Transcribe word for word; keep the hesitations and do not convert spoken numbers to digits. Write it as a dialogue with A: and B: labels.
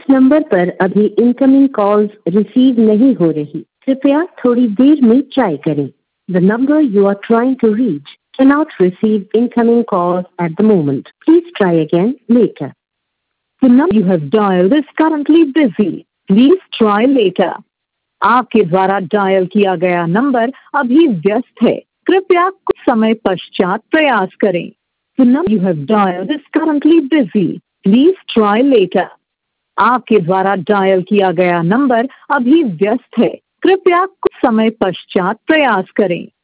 A: Number पर अभी incoming calls receive नहीं हो रही, कृपया थोड़ी देर में ट्राई करें। The number you are trying to reach cannot receive incoming calls at the moment. Please try again later.
B: The number you have dialed is currently busy. Please try later. आपके द्वारा dial किया गया number अभी व्यस्त है, कृपया कुछ समय पश्चात प्रयास करें। The number you have dialed is currently busy. Please try later. आपके द्वारा डायल किया गया नंबर अभी व्यस्त है, कृपया कुछ समय पश्चात प्रयास करें।